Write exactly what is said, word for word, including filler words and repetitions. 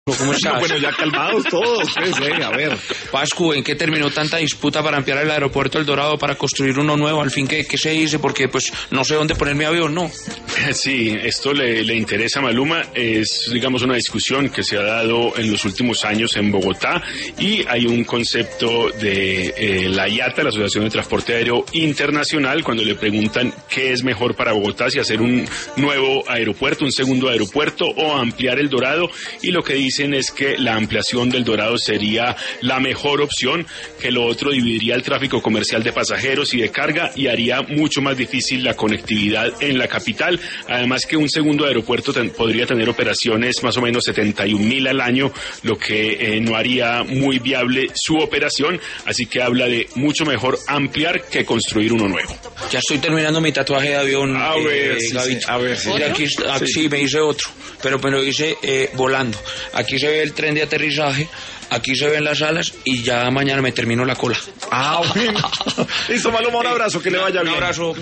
¿Cómo estás? No, bueno, ya calmados todos, pues, eh, a ver. Pascu, ¿en qué terminó tanta disputa para ampliar el aeropuerto El Dorado para construir uno nuevo? Al fin, ¿qué, qué se dice? Porque pues no sé dónde poner mi avión, ¿no? Sí, esto le, le interesa a Maluma, es digamos una discusión que se ha dado en los últimos años en Bogotá y hay un concepto de eh, la I A T A, la Asociación de Transporte Aéreo Internacional, cuando le preguntan qué es mejor para Bogotá, si hacer un nuevo aeropuerto, un segundo aeropuerto o ampliar El Dorado, y lo que dicen es que la ampliación del Dorado sería la mejor opción, que lo otro dividiría el tráfico comercial de pasajeros y de carga y haría mucho más difícil la conectividad en la capital. Además que un segundo aeropuerto ten, podría tener operaciones más o menos setenta y un mil al año, lo que eh, no haría muy viable su operación, así que habla de mucho mejor ampliar que construir uno nuevo. Ya estoy terminando mi tatuaje de avión, a ver, eh, sí, Gaby. sí, a ver, sí. Mira, aquí, aquí sí. sí me hice otro, pero me lo hice eh, volando. Aquí se ve el tren de aterrizaje, aquí se ven las alas y ya mañana me termino la cola. Ah, bueno. Listo, Maluma, un abrazo, que le vaya bien. Un abrazo.